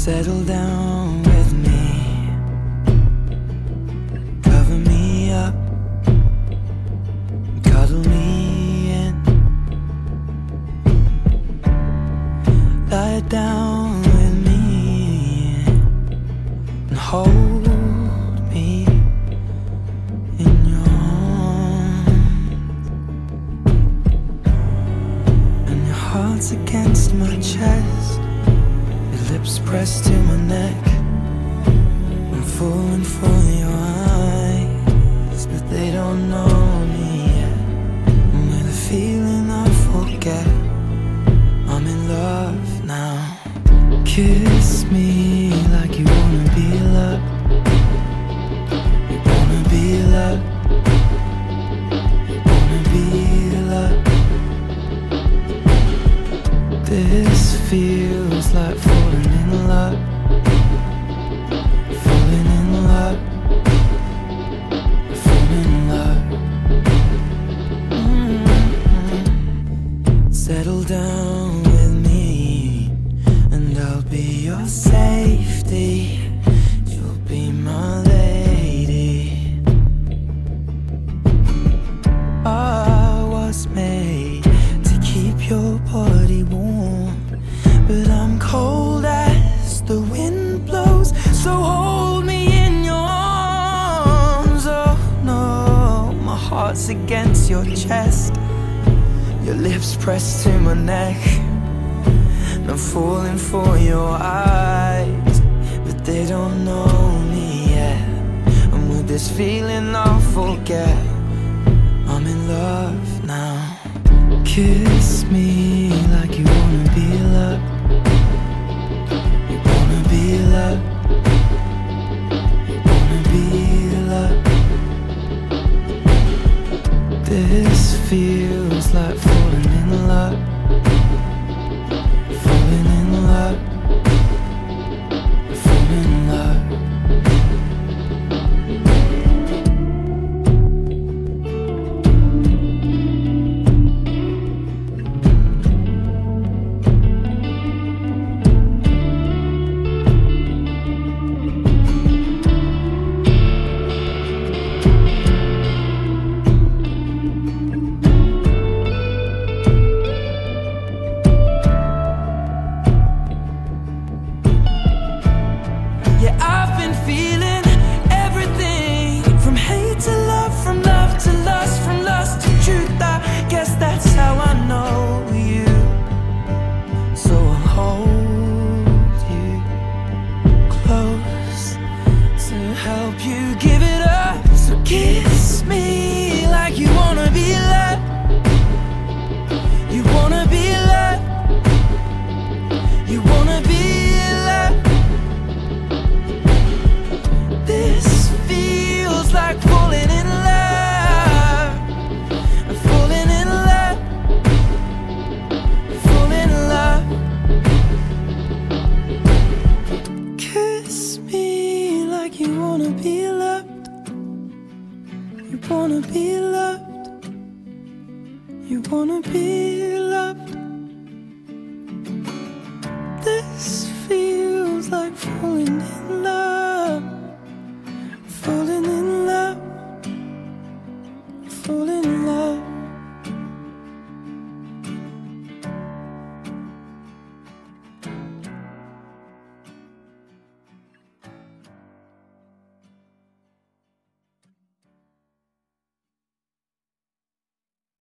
Settle down with me, cover me up, cuddle me in, lie down with me and hold me in your arms. And your heart's against my chest, lips pressed to my neck. I'm falling for your eyes, but they don't know me yet. And with a feeling I forget, I'm in love now. Kiss me like you wanna be loved. You wanna be loved. You wanna be loved. This feels like falling in love, falling in love, falling in love. Settle down with me, and I'll be your safety. You'll be my lady. I was made to keep your body warm, but I'm cold as the wind blows, so hold me in your arms. Oh no, my heart's against your chest, your lips pressed to my neck. And I'm falling for your eyes, but they don't know me yet. And with this feeling I'll forget, I'm in love now. Kiss me like you wanna be loved. You wanna be loved. You wanna be loved. This feels like falling in love, falling in love, falling in love. Kiss me like you wanna be loved. You wanna be loved. You wanna be loved. This feels like falling in love. I'm falling in love. Falling in love. Kiss me like you wanna be loved. You wanna be loved. You wanna be loved. This feels like falling in love. Falling